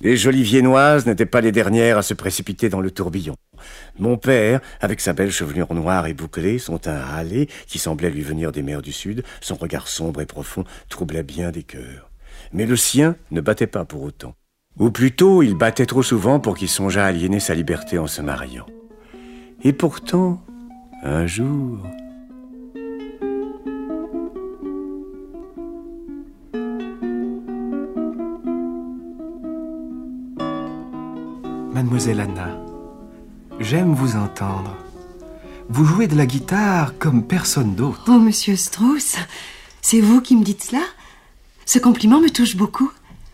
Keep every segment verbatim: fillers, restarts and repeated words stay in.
Les jolies viennoises n'étaient pas les dernières à se précipiter dans le tourbillon. Mon père, avec sa belle chevelure noire et bouclée, son teint hâlé, qui semblait lui venir des mers du Sud, son regard sombre et profond, troublait bien des cœurs. Mais le sien ne battait pas pour autant. Ou plutôt, il battait trop souvent pour qu'il songeât à aliéner sa liberté en se mariant. Et pourtant, un jour... Mademoiselle Anna, j'aime vous entendre. Vous jouez de la guitare comme personne d'autre. Oh, monsieur Strauss, c'est vous qui me dites cela? Ce compliment me touche beaucoup.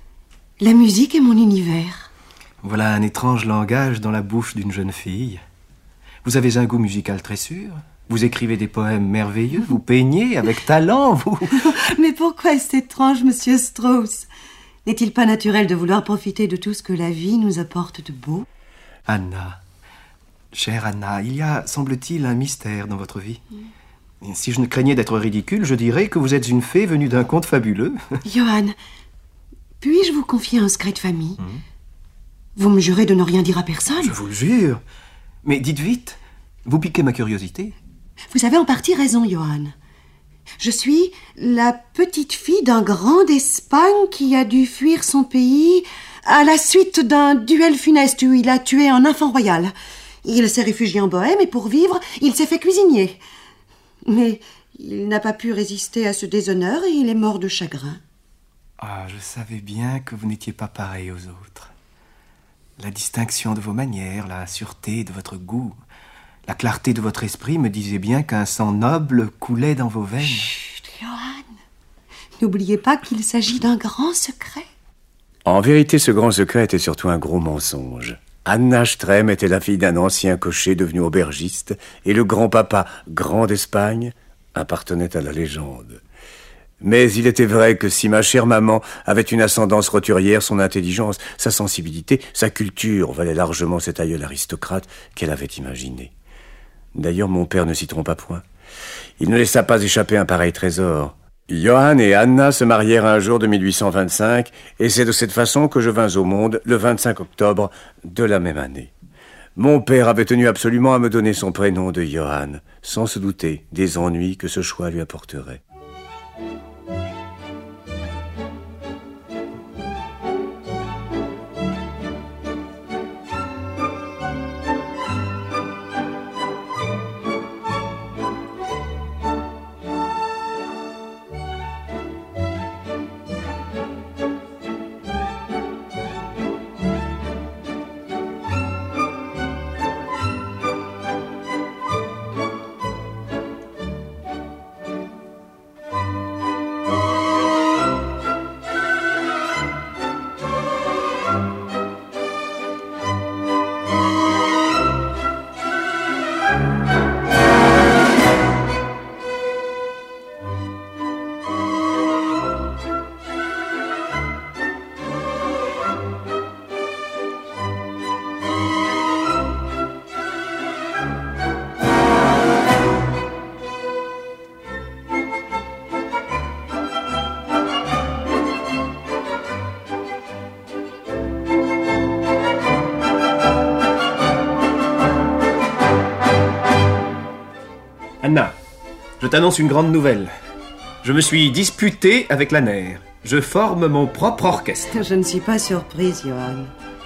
La musique est mon univers. Voilà un étrange langage dans la bouche d'une jeune fille. Vous avez un goût musical très sûr. Vous écrivez des poèmes merveilleux. Vous peignez avec talent, vous. Mais pourquoi est-ce étrange, monsieur Strauss? N'est-il pas naturel de vouloir profiter de tout ce que la vie nous apporte de beau? Anna, chère Anna, il y a, semble-t-il, un mystère dans votre vie. Mm. Si je ne craignais d'être ridicule, je dirais que vous êtes une fée venue d'un conte fabuleux. Johann, puis-je vous confier un secret de famille? mm. Vous me jurez de ne rien dire à personne? Je vous le jure. Mais dites vite, vous piquez ma curiosité. Vous avez en partie raison, Johann. Je suis la petite fille d'un grand d'Espagne qui a dû fuir son pays à la suite d'un duel funeste où il a tué un enfant royal. Il s'est réfugié en Bohême et pour vivre, il s'est fait cuisinier. Mais il n'a pas pu résister à ce déshonneur et il est mort de chagrin. Ah, je savais bien que vous n'étiez pas pareil aux autres. La distinction de vos manières, la sûreté de votre goût... La clarté de votre esprit me disait bien qu'un sang noble coulait dans vos veines. Chut, Johann. N'oubliez pas qu'il s'agit d'un grand secret. En vérité, ce grand secret était surtout un gros mensonge. Anna Strem était la fille d'un ancien cocher devenu aubergiste, et le grand-papa, grand d'Espagne, appartenait à la légende. Mais il était vrai que si ma chère maman avait une ascendance roturière, son intelligence, sa sensibilité, sa culture valaient largement cet aïeul aristocrate qu'elle avait imaginé. D'ailleurs, mon père ne s'y trompa point. Il ne laissa pas échapper un pareil trésor. Johann et Anna se marièrent un jour de mille huit cent vingt-cinq, et c'est de cette façon que je vins au monde le vingt-cinq octobre de la même année. Mon père avait tenu absolument à me donner son prénom de Johann, sans se douter des ennuis que ce choix lui apporterait. Anna, je t'annonce une grande nouvelle. Je me suis disputé avec la nerf. Je forme mon propre orchestre. Je ne suis pas surprise, Johann.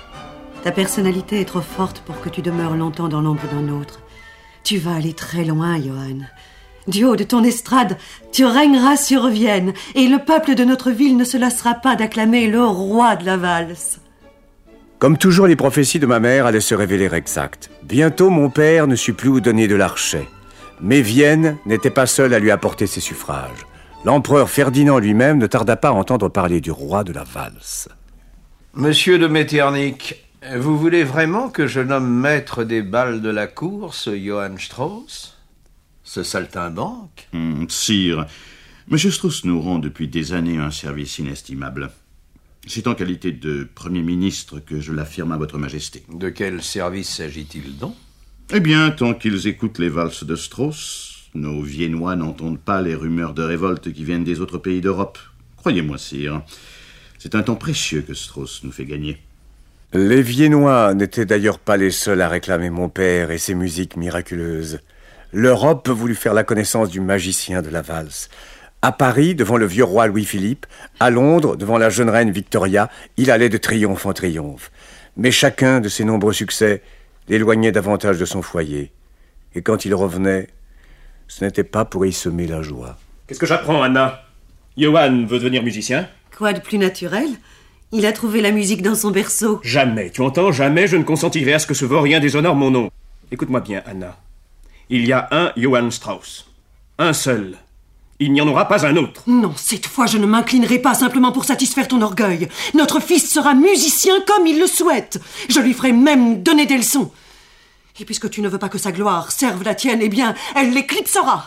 Ta personnalité est trop forte pour que tu demeures longtemps dans l'ombre d'un autre. Tu vas aller très loin, Johann. Du haut de ton estrade, tu régneras sur Vienne, et le peuple de notre ville ne se lassera pas d'acclamer le roi de la valse. Comme toujours, les prophéties de ma mère allaient se révéler exactes. Bientôt, mon père ne sut plus où donner de l'archet. Mais Vienne n'était pas seule à lui apporter ses suffrages. L'empereur Ferdinand lui-même ne tarda pas à entendre parler du roi de la valse. Monsieur de Metternich, vous voulez vraiment que je nomme maître des bals de la cour ce Johann Strauss? Ce saltimbanque? Hum, sire, M. Strauss nous rend depuis des années un service inestimable. C'est en qualité de Premier ministre que je l'affirme à votre majesté. De quel service s'agit-il donc? Eh bien, tant qu'ils écoutent les valses de Strauss, nos Viennois n'entendent pas les rumeurs de révolte qui viennent des autres pays d'Europe. Croyez-moi, sire, c'est un temps précieux que Strauss nous fait gagner. Les Viennois n'étaient d'ailleurs pas les seuls à réclamer mon père et ses musiques miraculeuses. L'Europe voulut faire la connaissance du magicien de la valse. À Paris, devant le vieux roi Louis-Philippe, à Londres, devant la jeune reine Victoria, il allait de triomphe en triomphe. Mais chacun de ses nombreux succès l'éloignait davantage de son foyer. Et quand il revenait, ce n'était pas pour y semer la joie. Qu'est-ce que j'apprends, Anna? Johann veut devenir musicien? Quoi de plus naturel? Il a trouvé la musique dans son berceau. Jamais, tu entends? Jamais je ne consentirai à ce que ce vaurien déshonore mon nom. Écoute-moi bien, Anna. Il y a un Johann Strauss. Un seul. Il n'y en aura pas un autre. Non, cette fois je ne m'inclinerai pas simplement pour satisfaire ton orgueil. Notre fils sera musicien comme il le souhaite. Je lui ferai même donner des leçons. Et puisque tu ne veux pas que sa gloire serve la tienne, eh bien, elle l'éclipsera.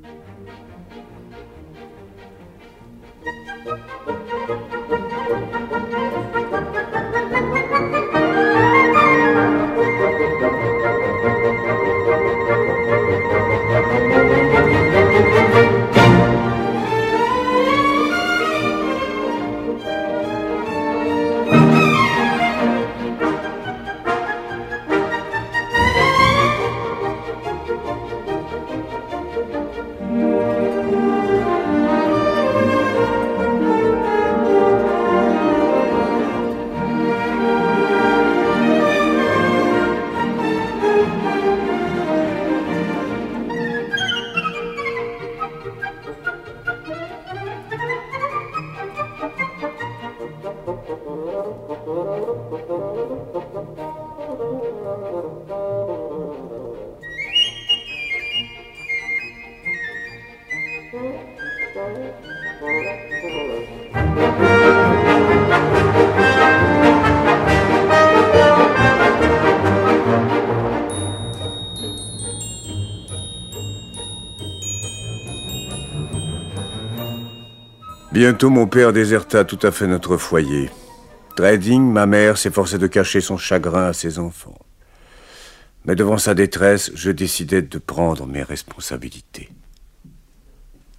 Bientôt, mon père déserta tout à fait notre foyer. Trading, ma mère, s'efforçait de cacher son chagrin à ses enfants. Mais devant sa détresse, je décidai de prendre mes responsabilités.